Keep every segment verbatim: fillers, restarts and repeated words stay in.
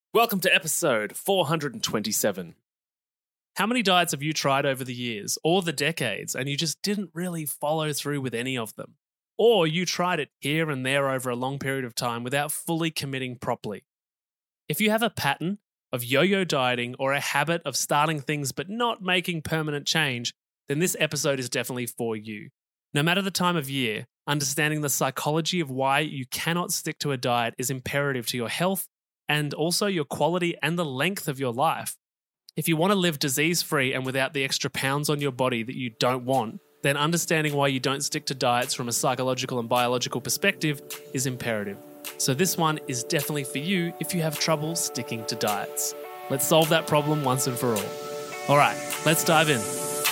Welcome to episode four hundred twenty-seven. How many diets have you tried over the years or the decades and you just didn't really follow through with any of them? Or you tried it here and there over a long period of time without fully committing properly? If you have a pattern of yo-yo dieting or a habit of starting things but not making permanent change, then this episode is definitely for you. No matter the time of year, understanding the psychology of why you cannot stick to a diet is imperative to your health and also your quality and the length of your life. If you want to live disease-free and without the extra pounds on your body that you don't want, then understanding why you don't stick to diets from a psychological and biological perspective is imperative. So this one is definitely for you if you have trouble sticking to diets. Let's solve that problem once and for all. All right, let's dive in.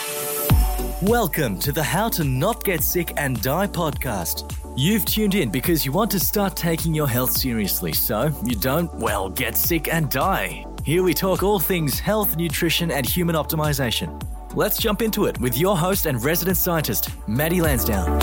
Welcome to the How to Not Get Sick and Die podcast. You've tuned in because you want to start taking your health seriously so you don't, well, get sick and die. Here we talk all things health, nutrition, and human optimization. Let's jump into it with your host and resident scientist, Maddie Lansdowne.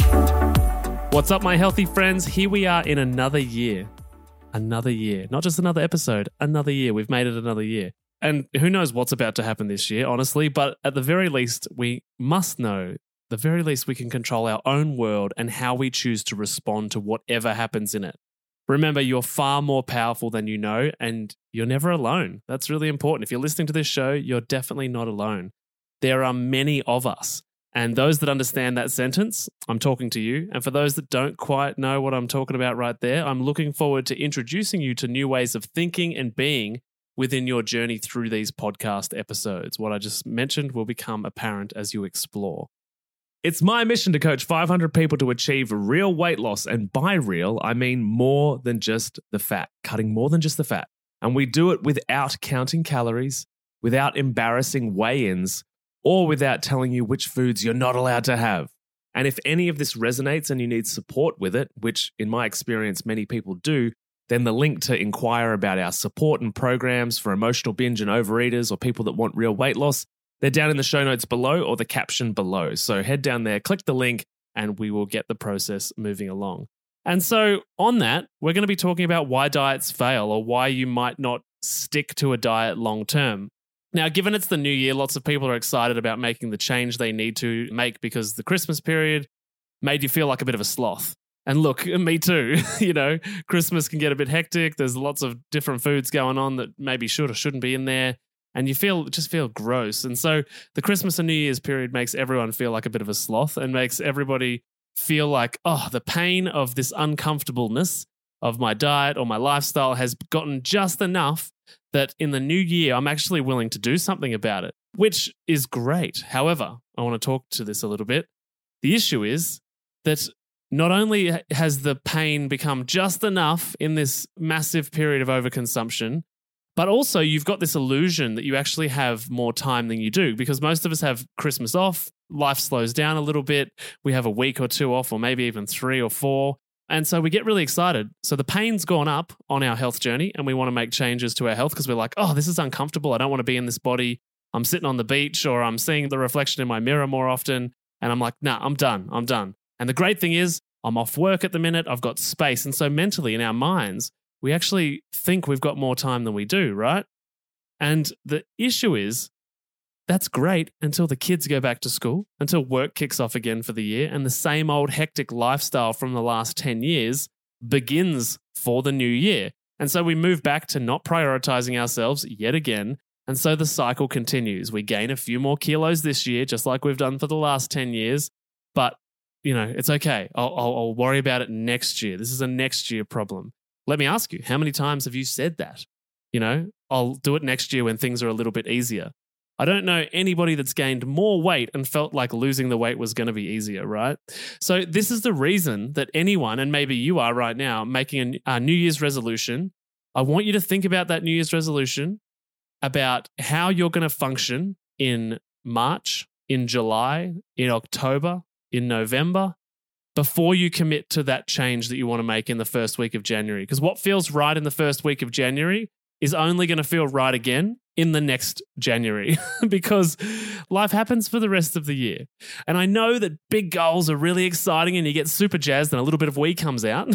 What's up, my healthy friends? Here we are in another year. Another year. Not just another episode, another year. We've made it another year. And who knows what's about to happen this year, honestly, but at the very least, we must know, the very least we can control our own world and how we choose to respond to whatever happens in it. Remember, you're far more powerful than you know, and you're never alone. That's really important. If you're listening to this show, you're definitely not alone. There are many of us, and those that understand that sentence, I'm talking to you. And for those that don't quite know what I'm talking about right there, I'm looking forward to introducing you to new ways of thinking and being within your journey through these podcast episodes. What I just mentioned will become apparent as you explore. It's my mission to coach five hundred people to achieve real weight loss. And by real, I mean more than just the fat, cutting more than just the fat. And we do it without counting calories, without embarrassing weigh-ins, or without telling you which foods you're not allowed to have. And if any of this resonates and you need support with it, which in my experience many people do, then the link to inquire about our support and programs for emotional binge and overeaters or people that want real weight loss, they're down in the show notes below or the caption below. So head down there, click the link, and we will get the process moving along. And so on that, we're going to be talking about why diets fail or why you might not stick to a diet long term. Now, given it's the new year, lots of people are excited about making the change they need to make because the Christmas period made you feel like a bit of a sloth. And look, me too, you know, Christmas can get a bit hectic. There's lots of different foods going on that maybe should or shouldn't be in there. And you feel just feel gross. And so the Christmas and New Year's period makes everyone feel like a bit of a sloth and makes everybody feel like, oh, the pain of this uncomfortableness of my diet or my lifestyle has gotten just enough that in the new year, I'm actually willing to do something about it, which is great. However, I want to talk to this a little bit. The issue is that not only has the pain become just enough in this massive period of overconsumption, but also you've got this illusion that you actually have more time than you do because most of us have Christmas off, life slows down a little bit, we have a week or two off or maybe even three or four, and so we get really excited. So the pain's gone up on our health journey and we want to make changes to our health because we're like, oh, this is uncomfortable, I don't want to be in this body, I'm sitting on the beach or I'm seeing the reflection in my mirror more often, and I'm like, nah, I'm done, I'm done. And the great thing is, I'm off work at the minute, I've got space. And so mentally in our minds, we actually think we've got more time than we do, right? And the issue is, that's great until the kids go back to school, until work kicks off again for the year, and the same old hectic lifestyle from the last ten years begins for the new year. And so we move back to not prioritizing ourselves yet again. And so the cycle continues. We gain a few more kilos this year, just like we've done for the last ten years. But you know, it's okay. I'll, I'll, I'll worry about it next year. This is a next year problem. Let me ask you, how many times have you said that? You know, I'll do it next year when things are a little bit easier. I don't know anybody that's gained more weight and felt like losing the weight was going to be easier, right? So this is the reason that anyone, and maybe you are right now, making a, a New Year's resolution. I want you to think about that New Year's resolution, about how you're going to function in March, in July, in October, in November, before you commit to that change that you want to make in the first week of January. Because what feels right in the first week of January is only going to feel right again in the next January because life happens for the rest of the year. And I know that big goals are really exciting and you get super jazzed and a little bit of wee comes out.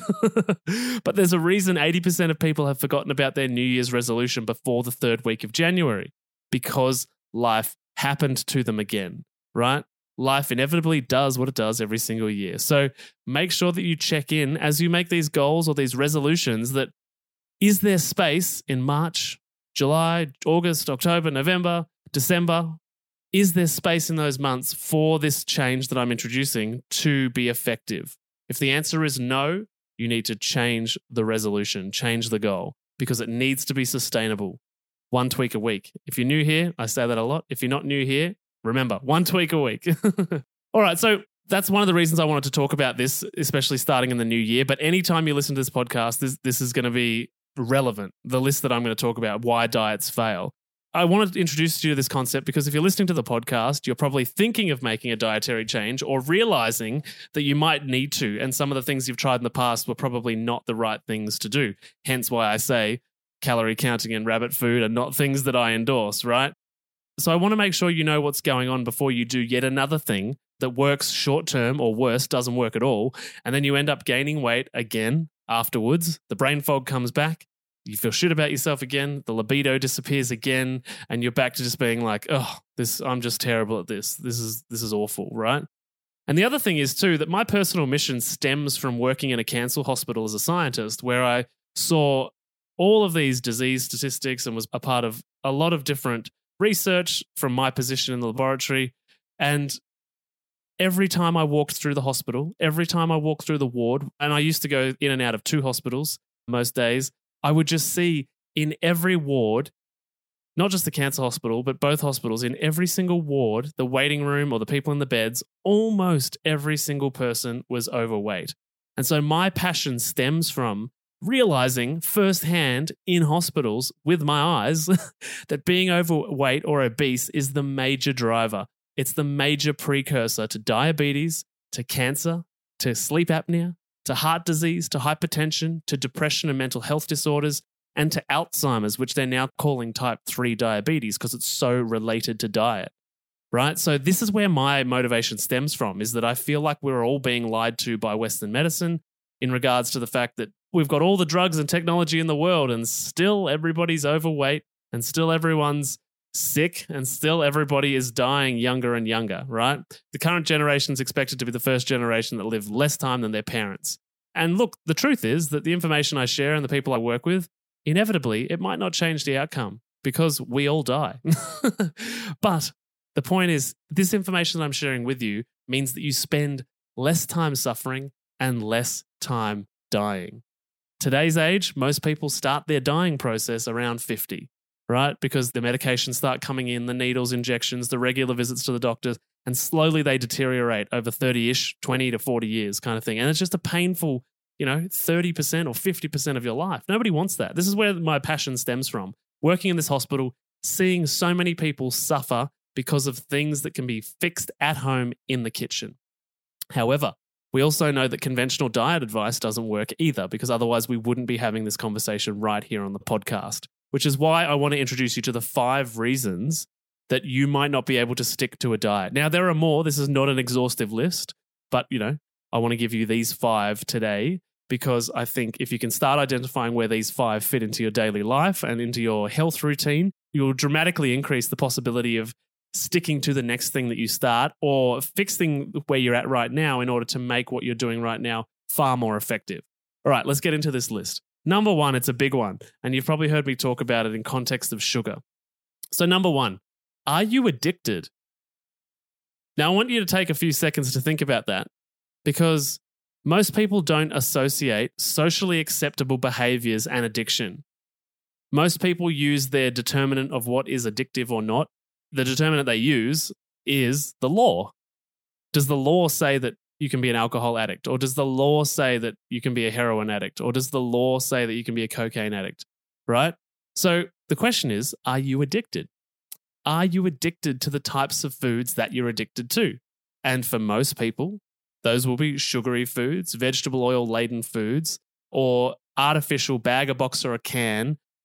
But there's a reason eighty percent of people have forgotten about their New Year's resolution before the third week of January because life happened to them again, right? Life inevitably does what it does every single year. So make sure that you check in as you make these goals or these resolutions that is there space in March, July, August, October, November, December? Is there space in those months for this change that I'm introducing to be effective? If the answer is no, you need to change the resolution, change the goal, because it needs to be sustainable. One tweak a week. If you're new here, I say that a lot. If you're not new here, remember, one tweak a week. All right, so that's one of the reasons I wanted to talk about this, especially starting in the new year. But anytime you listen to this podcast, this, this is going to be relevant, the list that I'm going to talk about, why diets fail. I wanted to introduce you to this concept because if you're listening to the podcast, you're probably thinking of making a dietary change or realizing that you might need to, and some of the things you've tried in the past were probably not the right things to do. Hence why I say calorie counting and rabbit food are not things that I endorse, right? So I want to make sure you know what's going on before you do yet another thing that works short term or worse, doesn't work at all, and then you end up gaining weight again afterwards. The brain fog comes back. You feel shit about yourself again. The libido disappears again, and you're back to just being like, "Oh, this I'm just terrible at this. This is this is awful," right? And the other thing is too that my personal mission stems from working in a cancer hospital as a scientist, where I saw all of these disease statistics and was a part of a lot of different research from my position in the laboratory. And every time I walked through the hospital, every time I walked through the ward, and I used to go in and out of two hospitals most days, I would just see in every ward, not just the cancer hospital, but both hospitals, in every single ward, the waiting room or the people in the beds, almost every single person was overweight. And so my passion stems from realizing firsthand in hospitals with my eyes that being overweight or obese is the major driver. It's the major precursor to diabetes, to cancer, to sleep apnea, to heart disease, to hypertension, to depression and mental health disorders, and to Alzheimer's, which they're now calling type three diabetes because it's so related to diet, right? So this is where my motivation stems from, is that I feel like we're all being lied to by Western medicine in regards to the fact that we've got all the drugs and technology in the world and still everybody's overweight and still everyone's sick and still everybody is dying younger and younger, right? The current generation is expected to be the first generation that live less time than their parents. And look, the truth is that the information I share and the people I work with, inevitably, it might not change the outcome because we all die. But the point is, this information that I'm sharing with you means that you spend less time suffering and less time dying. Today's age, most people start their dying process around fifty, right? Because the medications start coming in, the needles, injections, the regular visits to the doctor, and slowly they deteriorate over thirty-ish, twenty to forty years kind of thing. And it's just a painful, you know, thirty percent or fifty percent of your life. Nobody wants that. This is where my passion stems from. Working in this hospital, seeing so many people suffer because of things that can be fixed at home in the kitchen. However, we also know that conventional diet advice doesn't work either, because otherwise we wouldn't be having this conversation right here on the podcast, which is why I want to introduce you to the five reasons that you might not be able to stick to a diet. Now, there are more. This is not an exhaustive list, but, you know, I want to give you these five today because I think if you can start identifying where these five fit into your daily life and into your health routine, you'll dramatically increase the possibility of sticking to the next thing that you start or fixing where you're at right now in order to make what you're doing right now far more effective. All right, let's get into this list. Number one, it's a big one, and you've probably heard me talk about it in context of sugar. So number one, are you addicted? Now, I want you to take a few seconds to think about that, because most people don't associate socially acceptable behaviors and addiction. Most people use their determinant of what is addictive or not. The determinant they use is the law. Does the law say that you can be an alcohol addict? Or does the law say that you can be a heroin addict? Or does the law say that you can be a cocaine addict? Right? So the question is, are you addicted? Are you addicted to the types of foods that you're addicted to? And for most people, those will be sugary foods, vegetable oil-laden foods, or artificial bag, a box, or a can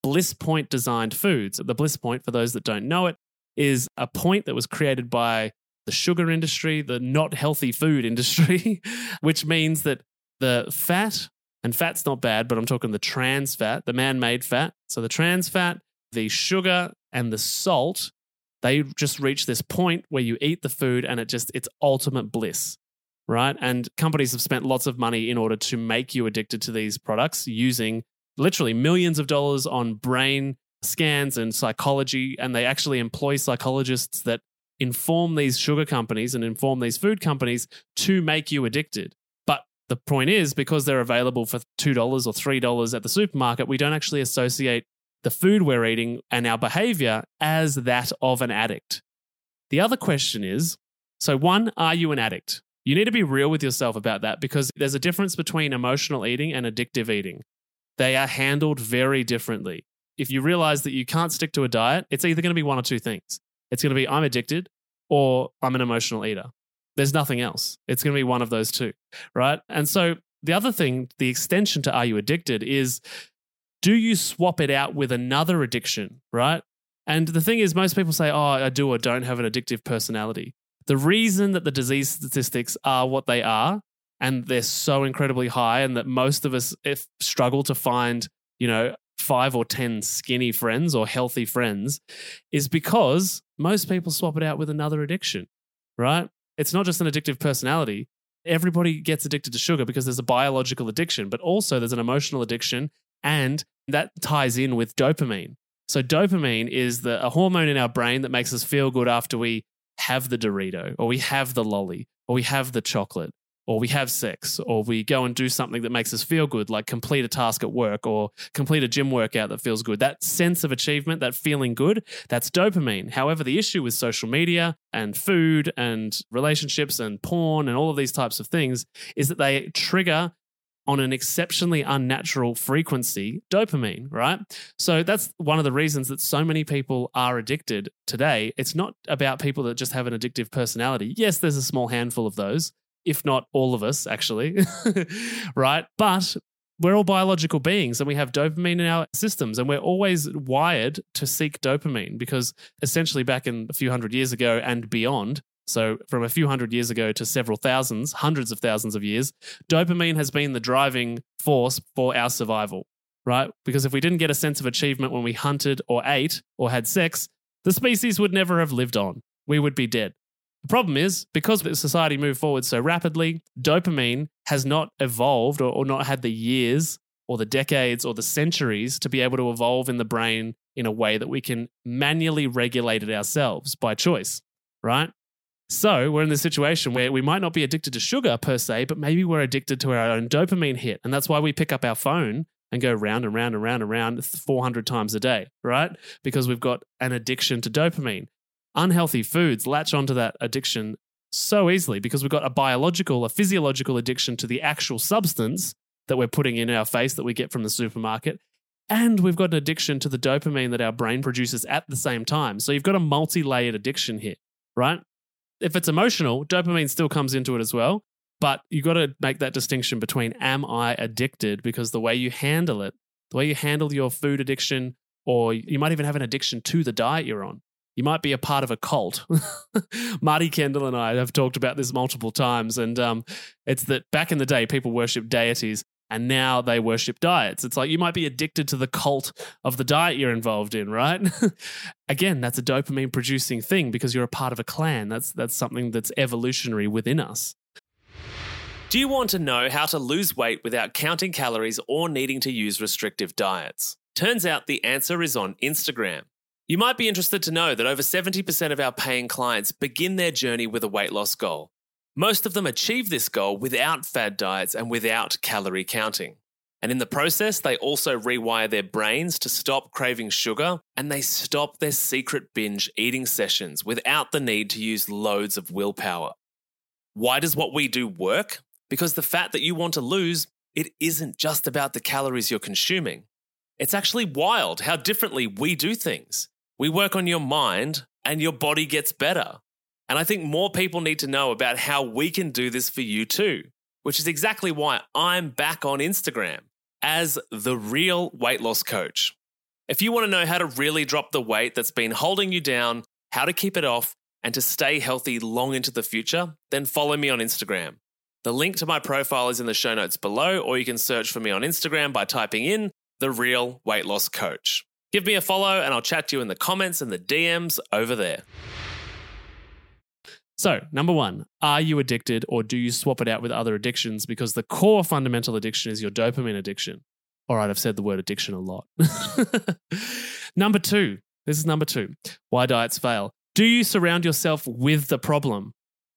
Bliss Point designed foods. The Bliss Point, for those that don't know it, is a point that was created by the sugar industry, the not healthy food industry, which means that the fat, and fat's not bad, but I'm talking the trans fat, the man-made fat. So the trans fat, the sugar, and the salt, they just reach this point where you eat the food and it just, it's ultimate bliss, right? And companies have spent lots of money in order to make you addicted to these products using literally millions of dollars on brain scans and psychology. And they actually employ psychologists that inform these sugar companies and inform these food companies to make you addicted. But the point is, because they're available for two dollars or three dollars at the supermarket, we don't actually associate the food we're eating and our behavior as that of an addict. The other question is, so one, are you an addict? You need to be real with yourself about that, because there's a difference between emotional eating and addictive eating. They are handled very differently. If you realize that you can't stick to a diet, it's either going to be one or two things. It's going to be I'm addicted or I'm an emotional eater. There's nothing else. It's going to be one of those two, right? And so the other thing, the extension to are you addicted is, do you swap it out with another addiction, right? And the thing is, most people say, oh, I do or don't have an addictive personality. The reason that the disease statistics are what they are, and they're so incredibly high, and that most of us if struggle to find, you know, five or ten skinny friends or healthy friends, is because most people swap it out with another addiction, right? It's not just an addictive personality. Everybody gets addicted to sugar because there's a biological addiction, but also there's an emotional addiction, and that ties in with dopamine. So dopamine is the a hormone in our brain that makes us feel good after we have the Dorito, or we have the lolly, or we have the chocolate, or we have sex, or we go and do something that makes us feel good, like complete a task at work or complete a gym workout that feels good. That sense of achievement, that feeling good, that's dopamine. However, the issue with social media and food and relationships and porn and all of these types of things is that they trigger on an exceptionally unnatural frequency dopamine, right? So that's one of the reasons that so many people are addicted today. It's not about people that just have an addictive personality. Yes, there's a small handful of those, if not all of us, actually, right? But we're all biological beings and we have dopamine in our systems, and we're always wired to seek dopamine because essentially back in a few hundred years ago and beyond, so from a few hundred years ago to several thousands, hundreds of thousands of years, dopamine has been the driving force for our survival, right? Because if we didn't get a sense of achievement when we hunted or ate or had sex, the species would never have lived on. We would be dead. The problem is, because society moved forward so rapidly, dopamine has not evolved or, or not had the years or the decades or the centuries to be able to evolve in the brain in a way that we can manually regulate it ourselves by choice, right? So we're in this situation where we might not be addicted to sugar per se, but maybe we're addicted to our own dopamine hit. And that's why we pick up our phone and go round and round and round and round four hundred times a day, right? Because we've got an addiction to dopamine. Unhealthy foods latch onto that addiction so easily because we've got a biological, a physiological addiction to the actual substance that we're putting in our face that we get from the supermarket. And we've got an addiction to the dopamine that our brain produces at the same time. So you've got a multi-layered addiction here, right? If it's emotional, dopamine still comes into it as well. But you got to make that distinction between am I addicted, because the way you handle it, the way you handle your food addiction, or you might even have an addiction to the diet you're on. You might be a part of a cult. Marty Kendall and I have talked about this multiple times. And um, it's that back in the day, people worship deities and now they worship diets. It's like you might be addicted to the cult of the diet you're involved in, right? Again, that's a dopamine producing thing because you're a part of a clan. That's that's something that's evolutionary within us. Do you want to know how to lose weight without counting calories or needing to use restrictive diets? Turns out the answer is on Instagram. You might be interested to know that over seventy percent of our paying clients begin their journey with a weight loss goal. Most of them achieve this goal without fad diets and without calorie counting. And in the process, they also rewire their brains to stop craving sugar, and they stop their secret binge eating sessions without the need to use loads of willpower. Why does what we do work? Because the fat that you want to lose, it isn't just about the calories you're consuming. It's actually wild how differently we do things. We work on your mind and your body gets better. And I think more people need to know about how we can do this for you too, which is exactly why I'm back on Instagram as The Real Weight Loss Coach. If you want to know how to really drop the weight that's been holding you down, how to keep it off, and to stay healthy long into the future, then follow me on Instagram. The link to my profile is in the show notes below, or you can search for me on Instagram by typing in The Real Weight Loss Coach. Give me a follow and I'll chat to you in the comments and the D Ms over there. So, number one, are you addicted or do you swap it out with other addictions? Because the core fundamental addiction is your dopamine addiction. All right, I've said the word addiction a lot. Number two, this is number two, why diets fail. Do you surround yourself with the problem?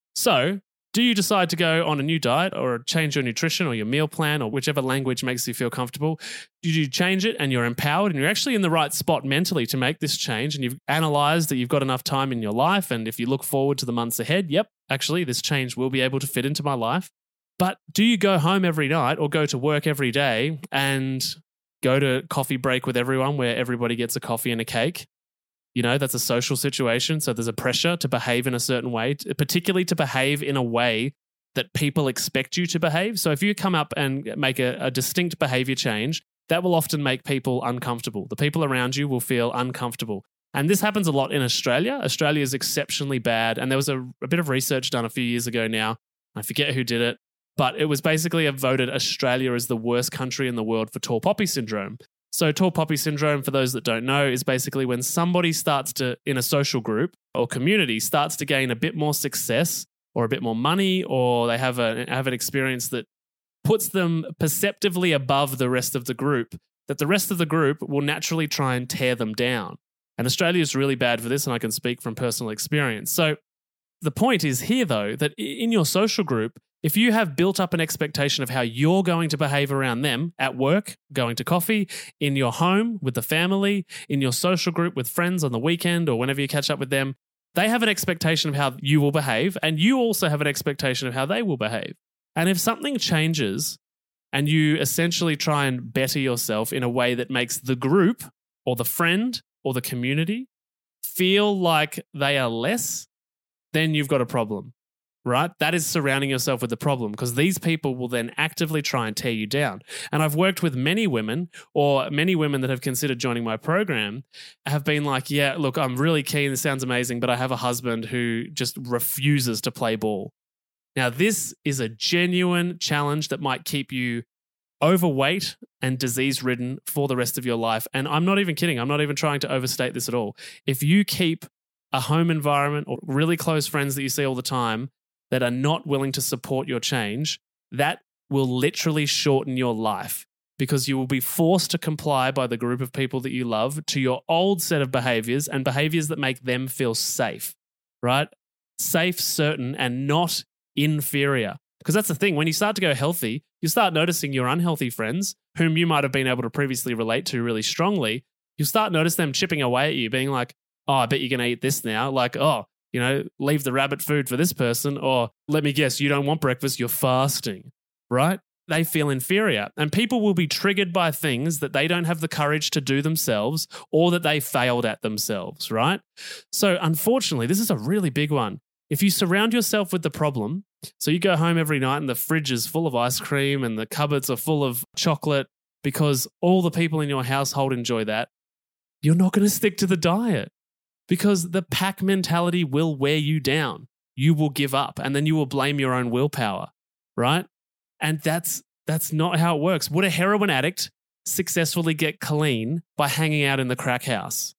So, do you decide to go on a new diet or change your nutrition or your meal plan or whichever language makes you feel comfortable? Do you change it and you're empowered and you're actually in the right spot mentally to make this change and you've analyzed that you've got enough time in your life and if you look forward to the months ahead, yep, actually this change will be able to fit into my life. But do you go home every night or go to work every day and go to coffee break with everyone where everybody gets a coffee and a cake? You know, that's a social situation. So there's a pressure to behave in a certain way, particularly to behave in a way that people expect you to behave. So if you come up and make a, a distinct behavior change, that will often make people uncomfortable. The people around you will feel uncomfortable. And this happens a lot in Australia. Australia is exceptionally bad. And there was a, a bit of research done a few years ago now. I forget who did it, but it was basically voted Australia as the worst country in the world for tall poppy syndrome. So tall poppy syndrome, for those that don't know, is basically when somebody starts to, in a social group or community, starts to gain a bit more success or a bit more money, or they have a have an experience that puts them perceptively above the rest of the group, that the rest of the group will naturally try and tear them down. And Australia is really bad for this, and I can speak from personal experience. So the point is here, though, that in your social group, if you have built up an expectation of how you're going to behave around them at work, going to coffee, in your home with the family, in your social group with friends on the weekend or whenever you catch up with them, they have an expectation of how you will behave, and you also have an expectation of how they will behave. And if something changes and you essentially try and better yourself in a way that makes the group or the friend or the community feel like they are less, then you've got a problem. Right? That is surrounding yourself with the problem, because these people will then actively try and tear you down. And I've worked with many women, or many women that have considered joining my program have been like, yeah, look, I'm really keen. This sounds amazing, but I have a husband who just refuses to play ball. Now, this is a genuine challenge that might keep you overweight and disease-ridden for the rest of your life. And I'm not even kidding. I'm not even trying to overstate this at all. If you keep a home environment or really close friends that you see all the time that are not willing to support your change, that will literally shorten your life, because you will be forced to comply by the group of people that you love to your old set of behaviors and behaviors that make them feel safe, right? Safe, certain, and not inferior. Because that's the thing. When you start to go healthy, you start noticing your unhealthy friends, whom you might have been able to previously relate to really strongly. You start notice them chipping away at you, being like, oh, I bet you're going to eat this now. Like, oh, you know, leave the rabbit food for this person, or let me guess, you don't want breakfast, you're fasting, right? They feel inferior, and people will be triggered by things that they don't have the courage to do themselves or that they failed at themselves, right? So unfortunately, this is a really big one. If you surround yourself with the problem, so you go home every night and the fridge is full of ice cream and the cupboards are full of chocolate because all the people in your household enjoy that, you're not going to stick to the diet. Because the pack mentality will wear you down. You will give up, and then you will blame your own willpower, right? And that's that's not how it works. Would a heroin addict successfully get clean by hanging out in the crack house?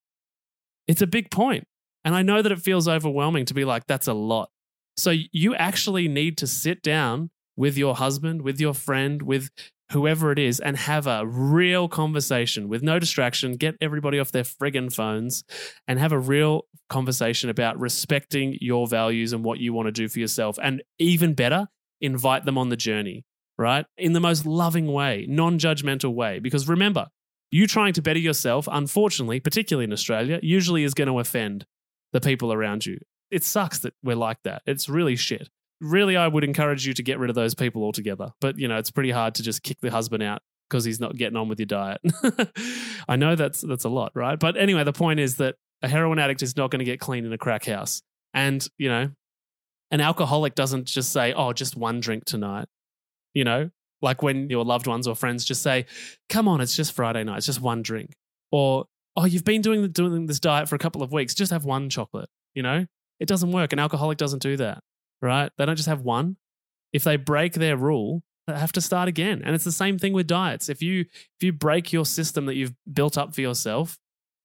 It's a big point. And I know that it feels overwhelming to be like, that's a lot. So you actually need to sit down with your husband, with your friend, with whoever it is, and have a real conversation with no distraction. Get everybody off their friggin' phones and have a real conversation about respecting your values and what you want to do for yourself. And even better, invite them on the journey, right? In the most loving way, non-judgmental way. Because remember, you trying to better yourself, unfortunately, particularly in Australia, usually is going to offend the people around you. It sucks that we're like that. It's really shit. Really, I would encourage you to get rid of those people altogether. But, you know, it's pretty hard to just kick the husband out because he's not getting on with your diet. I know that's that's a lot, right? But anyway, the point is that a heroin addict is not going to get clean in a crack house. And, you know, an alcoholic doesn't just say, oh, just one drink tonight. You know, like when your loved ones or friends just say, come on, it's just Friday night, it's just one drink. Or, oh, you've been doing, doing this diet for a couple of weeks, just have one chocolate, you know? It doesn't work. An alcoholic doesn't do that, right? They don't just have one. If they break their rule, they have to start again. And it's the same thing with diets. If you if you break your system that you've built up for yourself,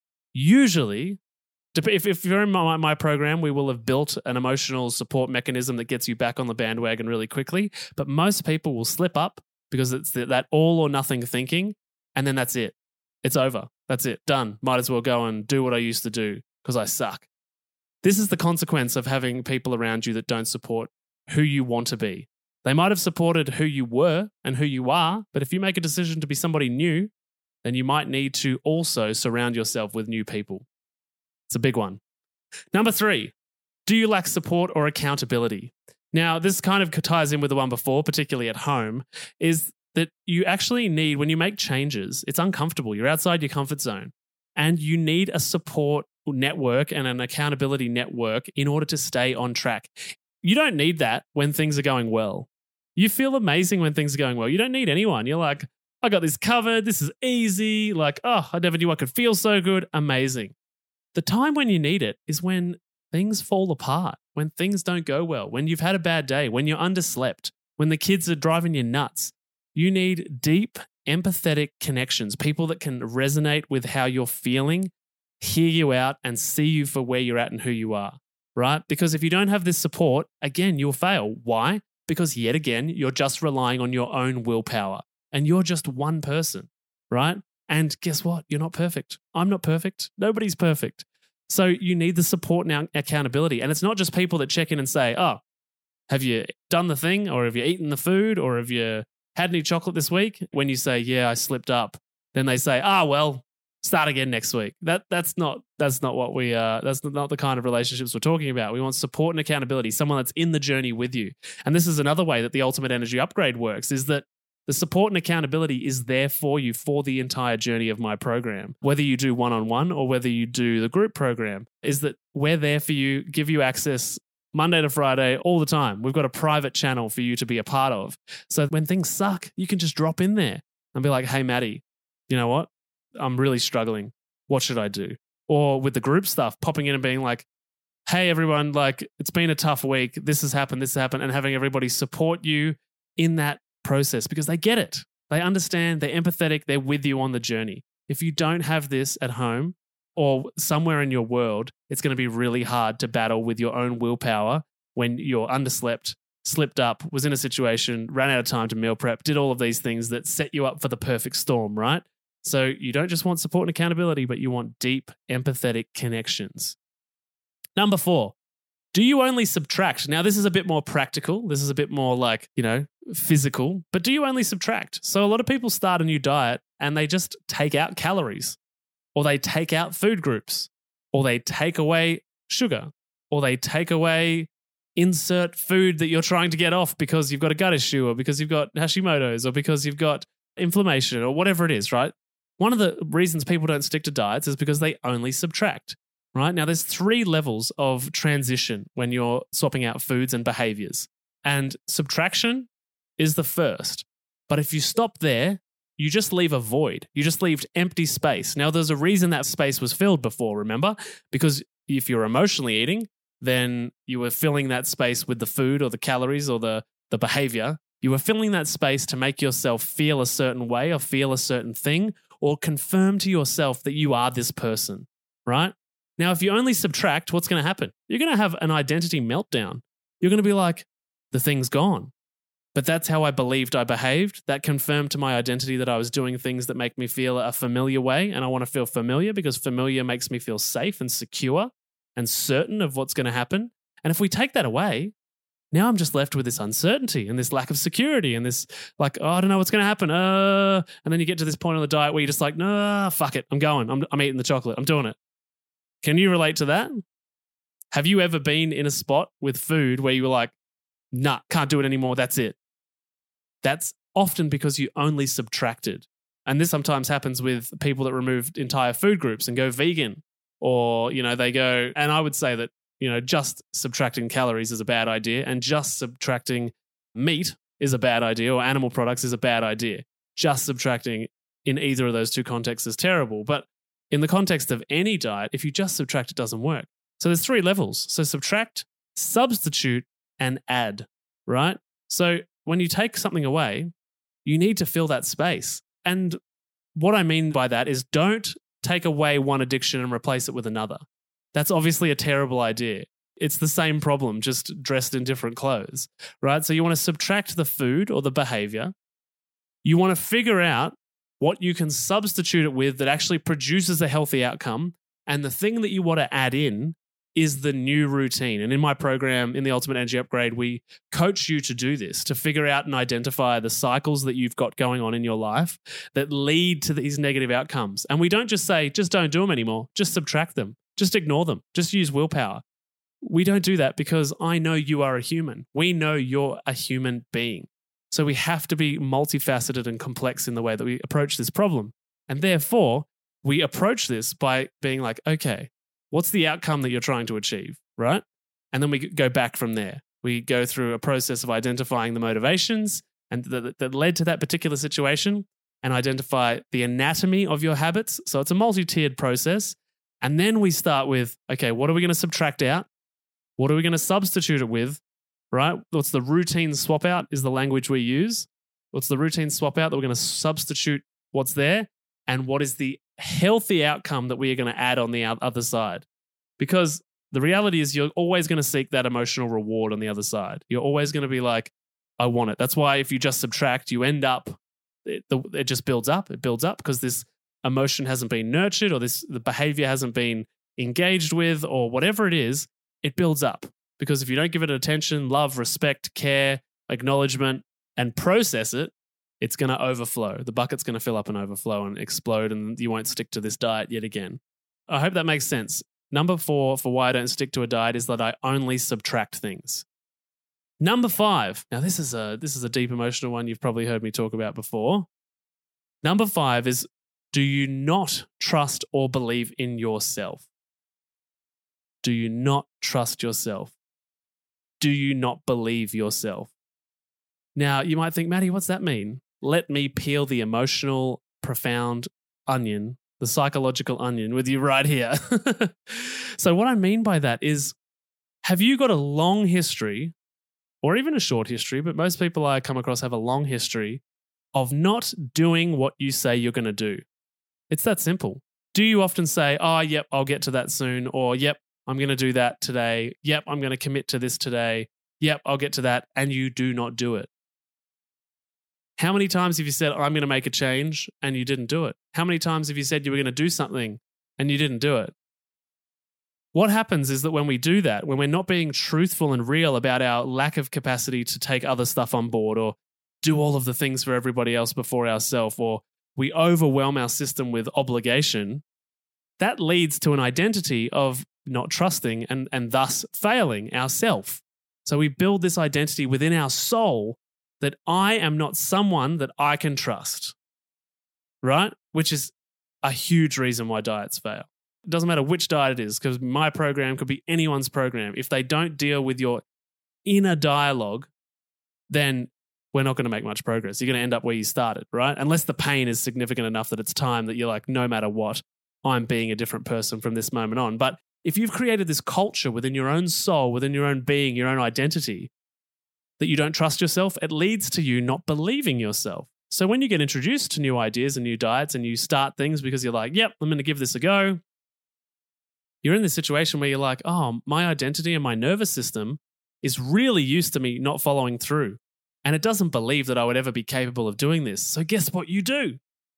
usually, if, if you're in my, my program, we will have built an emotional support mechanism that gets you back on the bandwagon really quickly. But most people will slip up because it's the, that all or nothing thinking, and then that's it. It's over. That's it. Done. Might as well go and do what I used to do because I suck. This is the consequence of having people around you that don't support who you want to be. They might have supported who you were and who you are, but if you make a decision to be somebody new, then you might need to also surround yourself with new people. It's a big one. Number three, do you lack support or accountability? Now, this kind of ties in with the one before, particularly at home, is that you actually need, when you make changes, it's uncomfortable. You're outside your comfort zone, and you need a support network and an accountability network in order to stay on track. You don't need that when things are going well. You feel amazing when things are going well. You don't need anyone. You're like, I got this covered. This is easy. Like, oh, I never knew I could feel so good. Amazing. The time when you need it is when things fall apart, when things don't go well, when you've had a bad day, when you're underslept, when the kids are driving you nuts. You need deep, empathetic connections, people that can resonate with how you're feeling, hear you out, and see you for where you're at and who you are, right? Because if you don't have this support, again, you'll fail. Why? Because yet again, you're just relying on your own willpower, and you're just one person, right? And guess what? You're not perfect. I'm not perfect. Nobody's perfect. So you need the support and accountability. And it's not just people that check in and say, oh, have you done the thing, or have you eaten the food, or have you had any chocolate this week? When you say, yeah, I slipped up, then they say, ah, well, start again next week. That that's not that's not what we uh that's not the kind of relationships we're talking about. We want support and accountability, someone that's in the journey with you. And this is another way that the Ultimate Energy Upgrade works, is that the support and accountability is there for you for the entire journey of my program. Whether you do one-on-one or whether you do the group program, is that we're there for you, give you access Monday to Friday, all the time. We've got a private channel for you to be a part of. So when things suck, you can just drop in there and be like, hey, Maddie, you know what? I'm really struggling. What should I do? Or with the group stuff, popping in and being like, hey, everyone, like, it's been a tough week. This has happened, this has happened, and having everybody support you in that process because they get it. They understand, they're empathetic, they're with you on the journey. If you don't have this at home or somewhere in your world, it's going to be really hard to battle with your own willpower when you're underslept, slipped up, was in a situation, ran out of time to meal prep, did all of these things that set you up for the perfect storm, right? So you don't just want support and accountability, but you want deep, empathetic connections. Number four, do you only subtract? Now, this is a bit more practical. This is a bit more like, you know, physical, but do you only subtract? So a lot of people start a new diet and they just take out calories, or they take out food groups, or they take away sugar, or they take away insert food that you're trying to get off because you've got a gut issue, or because you've got Hashimoto's, or because you've got inflammation, or whatever it is, right? One of the reasons people don't stick to diets is because they only subtract, right? Now, there's three levels of transition when you're swapping out foods and behaviors. And subtraction is the first. But if you stop there, you just leave a void. You just leave empty space. Now, there's a reason that space was filled before, remember? Because if you're emotionally eating, then you were filling that space with the food or the calories or the, the behavior. You were filling that space to make yourself feel a certain way or feel a certain thing, or confirm to yourself that you are this person, right? Now, if you only subtract, what's going to happen? You're going to have an identity meltdown. You're going to be like, the thing's gone. But that's how I believed I behaved. That confirmed to my identity that I was doing things that make me feel a familiar way, and I want to feel familiar because familiar makes me feel safe and secure and certain of what's going to happen. And if we take that away, now I'm just left with this uncertainty and this lack of security and this like, oh, I don't know what's going to happen. Uh, and then you get to this point on the diet where you're just like, no, fuck it. I'm going. I'm, I'm eating the chocolate. I'm doing it. Can you relate to that? Have you ever been in a spot with food where you were like, nah, can't do it anymore. That's it. That's often because you only subtracted. And this sometimes happens with people that remove entire food groups and go vegan, or, you know, they go, and I would say that, you know, just subtracting calories is a bad idea, and just subtracting meat is a bad idea, or animal products is a bad idea. Just subtracting in either of those two contexts is terrible. But in the context of any diet, if you just subtract, it doesn't work. So there's three levels. So subtract, substitute, and add, right? So when you take something away, you need to fill that space. And what I mean by that is don't take away one addiction and replace it with another. That's obviously a terrible idea. It's the same problem, just dressed in different clothes, right? So you want to subtract the food or the behavior. You want to figure out what you can substitute it with that actually produces a healthy outcome. And the thing that you want to add in is the new routine. And in my program, in the Ultimate Energy Upgrade, we coach you to do this, to figure out and identify the cycles that you've got going on in your life that lead to these negative outcomes. And we don't just say, just don't do them anymore. Just subtract them. Just ignore them. Just use willpower. We don't do that because I know you are a human. We know you're a human being. So we have to be multifaceted and complex in the way that we approach this problem. And therefore, we approach this by being like, okay, what's the outcome that you're trying to achieve, right? And then we go back from there. We go through a process of identifying the motivations and that, that led to that particular situation and identify the anatomy of your habits. So it's a multi-tiered process. And then we start with, okay, what are we going to subtract out? What are we going to substitute it with, right? What's the routine swap out is the language we use. What's the routine swap out that we're going to substitute what's there? And what is the healthy outcome that we are going to add on the other side? Because the reality is you're always going to seek that emotional reward on the other side. You're always going to be like, I want it. That's why if you just subtract, you end up, it, it just builds up. It builds up because this emotion hasn't been nurtured or this the behavior hasn't been engaged with or whatever it is. It builds up because if you don't give it attention, love, respect, care, acknowledgement, and process it, it's going to overflow. The bucket's going to fill up and overflow and explode, and you won't stick to this diet yet again. I hope that makes sense. Number four for why I don't stick to a diet is that I only subtract things. Number five. Now, this is a this is a deep emotional one you've probably heard me talk about before. Number five is, do you not trust or believe in yourself? Do you not trust yourself? Do you not believe yourself? Now, you might think, Maddie, what's that mean? Let me peel the emotional, profound onion, the psychological onion with you right here. So what I mean by that is, have you got a long history, or even a short history, but most people I come across have a long history of not doing what you say you're going to do? It's that simple. Do you often say, oh, yep, I'll get to that soon, or yep, I'm going to do that today. Yep, I'm going to commit to this today. Yep, I'll get to that. And you do not do it. How many times have you said, I'm going to make a change and you didn't do it? How many times have you said you were going to do something and you didn't do it? What happens is that when we do that, when we're not being truthful and real about our lack of capacity to take other stuff on board or do all of the things for everybody else before ourselves, or we overwhelm our system with obligation, that leads to an identity of not trusting and, and thus failing ourself. So we build this identity within our soul that I am not someone that I can trust, right? Which is a huge reason why diets fail. It doesn't matter which diet it is, because my program could be anyone's program. If they don't deal with your inner dialogue, then we're not going to make much progress. You're going to end up where you started, right? Unless the pain is significant enough that it's time that you're like, no matter what, I'm being a different person from this moment on. But if you've created this culture within your own soul, within your own being, your own identity, that you don't trust yourself, it leads to you not believing yourself. So when you get introduced to new ideas and new diets and you start things because you're like, yep, I'm going to give this a go, you're in this situation where you're like, oh, my identity and my nervous system is really used to me not following through. And it doesn't believe that I would ever be capable of doing this. So guess what you do?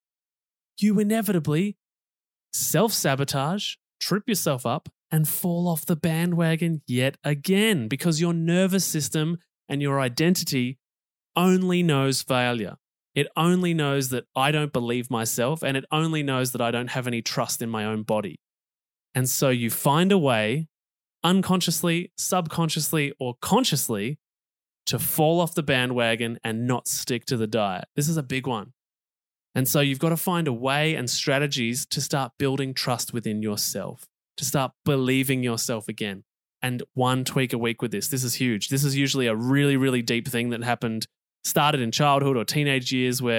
You inevitably self-sabotage, trip yourself up, and fall off the bandwagon yet again because your nervous system and your identity only knows failure. It only knows that I don't believe myself, and it only knows that I don't have any trust in my own body. And so you find a way, unconsciously, subconsciously, or consciously, to fall off the bandwagon and not stick to the diet. This is a big one. And so you've got to find a way and strategies to start building trust within yourself, to start believing yourself again. And one tweak a week with this. This is huge. This is usually a really, really deep thing that happened, started in childhood or teenage years where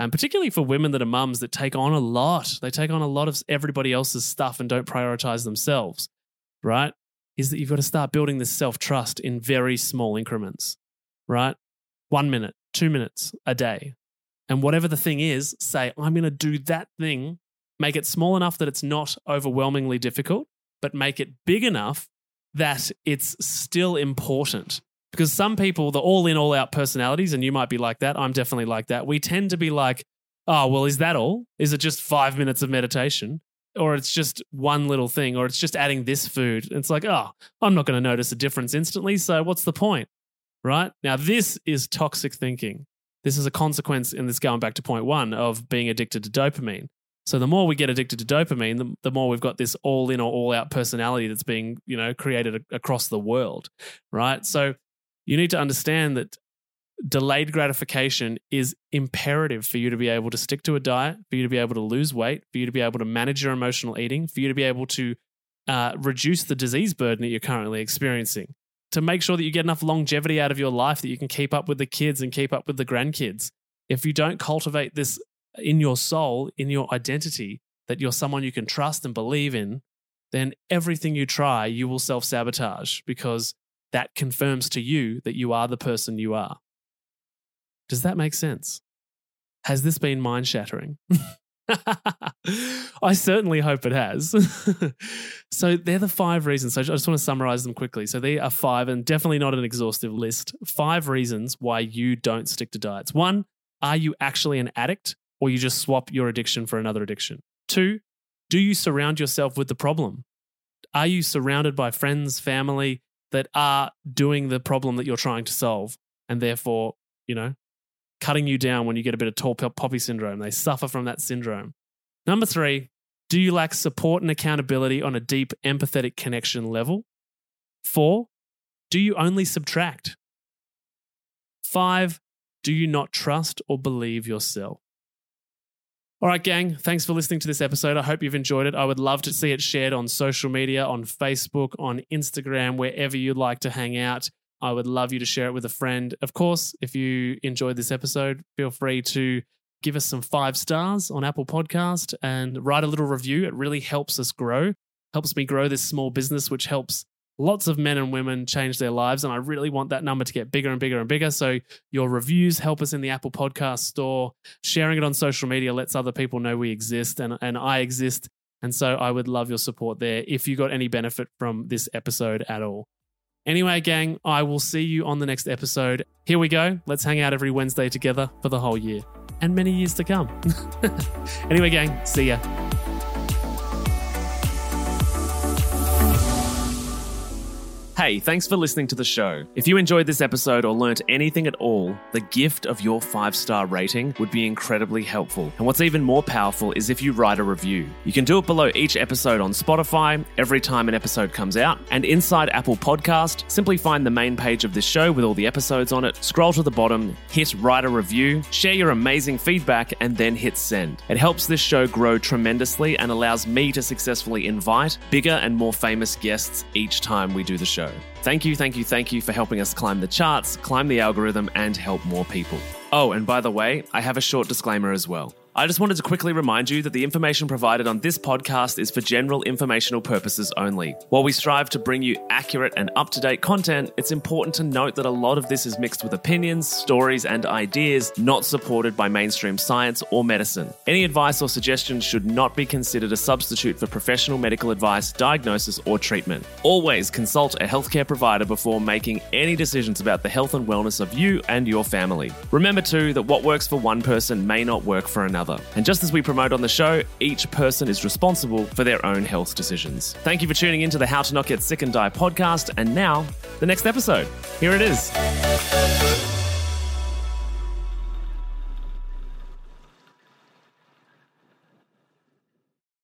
And particularly for women that are mums that take on a lot, they take on a lot of everybody else's stuff and don't prioritize themselves, right? Is that you've got to start building this self-trust in very small increments, right? One minute, two minutes a day. And whatever the thing is, say, I'm going to do that thing, make it small enough that it's not overwhelmingly difficult, but make it big enough that it's still important. Because some people, the all in, all out personalities, and you might be like that, I'm definitely like that. We tend to be like, oh, well, is that all? Is it just five minutes of meditation? Or it's just one little thing, or it's just adding this food. And it's like, oh, I'm not going to notice a difference instantly, so what's the point, right? Now, this is toxic thinking. This is a consequence, in this going back to point one, of being addicted to dopamine. So the more we get addicted to dopamine, the, the more we've got this all in or all out personality that's being, you know, created a, across the world, right? So you need to understand that delayed gratification is imperative for you to be able to stick to a diet, for you to be able to lose weight, for you to be able to manage your emotional eating, for you to be able to uh, reduce the disease burden that you're currently experiencing, to make sure that you get enough longevity out of your life that you can keep up with the kids and keep up with the grandkids. If you don't cultivate this in your soul, in your identity, that you're someone you can trust and believe in, then everything you try, you will self-sabotage, because that confirms to you that you are the person you are. Does that make sense? Has this been mind-shattering? I certainly hope it has. So they're the five reasons. So I just want to summarize them quickly. So they are five, and definitely not an exhaustive list. Five reasons why you don't stick to diets. One, are you actually an addict, or you just swap your addiction for another addiction? Two, do you surround yourself with the problem? Are you surrounded by friends, family that are doing the problem that you're trying to solve, and therefore, you know, cutting you down when you get a bit of tall poppy syndrome? They suffer from that syndrome. Number three, do you lack support and accountability on a deep empathetic connection level? Four, do you only subtract? Five, do you not trust or believe yourself? All right, gang, thanks for listening to this episode. I hope you've enjoyed it. I would love to see it shared on social media, on Facebook, on Instagram, wherever you'd like to hang out. I would love you to share it with a friend. Of course, if you enjoyed this episode, feel free to give us some five stars on Apple Podcast and write a little review. It really helps us grow, helps me grow this small business, which helps lots of men and women change their lives. And I really want that number to get bigger and bigger and bigger. So your reviews help us in the Apple Podcast store. Sharing it on social media lets other people know we exist, and, and I exist. And so I would love your support there if you got any benefit from this episode at all. Anyway, gang, I will see you on the next episode. Here we go. Let's hang out every Wednesday together for the whole year and many years to come. Anyway, gang, see ya. Hey, thanks for listening to the show. If you enjoyed this episode or learnt anything at all, the gift of your five-star rating would be incredibly helpful. And what's even more powerful is if you write a review. You can do it below each episode on Spotify, every time an episode comes out. And inside Apple Podcast, simply find the main page of this show with all the episodes on it, scroll to the bottom, hit write a review, share your amazing feedback, and then hit send. It helps this show grow tremendously and allows me to successfully invite bigger and more famous guests each time we do the show. Thank you, thank you, thank you for helping us climb the charts, climb the algorithm, and help more people. Oh, and by the way, I have a short disclaimer as well. I just wanted to quickly remind you that the information provided on this podcast is for general informational purposes only. While we strive to bring you accurate and up-to-date content, it's important to note that a lot of this is mixed with opinions, stories, and ideas not supported by mainstream science or medicine. Any advice or suggestions should not be considered a substitute for professional medical advice, diagnosis, or treatment. Always consult a healthcare provider before making any decisions about the health and wellness of you and your family. Remember too that what works for one person may not work for another. And just as we promote on the show, each person is responsible for their own health decisions. Thank you for tuning into the How to Not Get Sick and Die podcast. And now, the next episode. Here it is.